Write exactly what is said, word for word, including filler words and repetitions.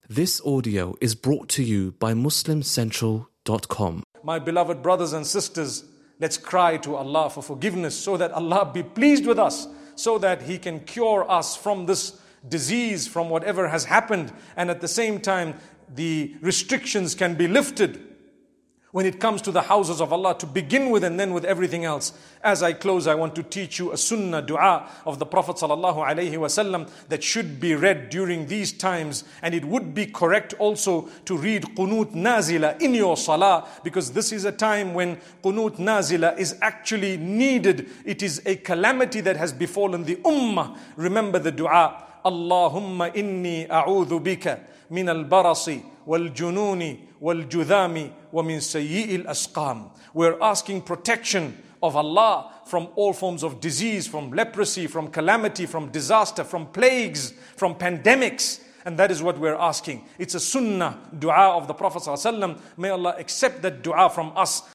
This audio is brought to you by Muslim Central dot com. My beloved brothers and sisters, let's cry to Allah for forgiveness so that Allah be pleased with us, so that He can cure us from this disease, from whatever has happened, and at the same time the restrictions can be lifted when it comes to the houses of Allah to begin with, and then with everything else. As I close, I want to teach you a sunnah dua of the Prophet sallallahu alaihi wasallam that should be read during these times, and it would be correct also to read qunut nazila in your salah, because this is a time when qunut nazila is actually needed. It is a calamity that has befallen the ummah. Remember the dua, Allahumma inni a'udhu bika min al-barasi wal-jununi wal-judhami wa min sayyi'il asqam. We're asking protection of Allah from all forms of disease, from leprosy, from calamity, from disaster, from plagues, from pandemics. And that is what we're asking. It's a sunnah dua of the Prophet ﷺ. May Allah accept that dua from us.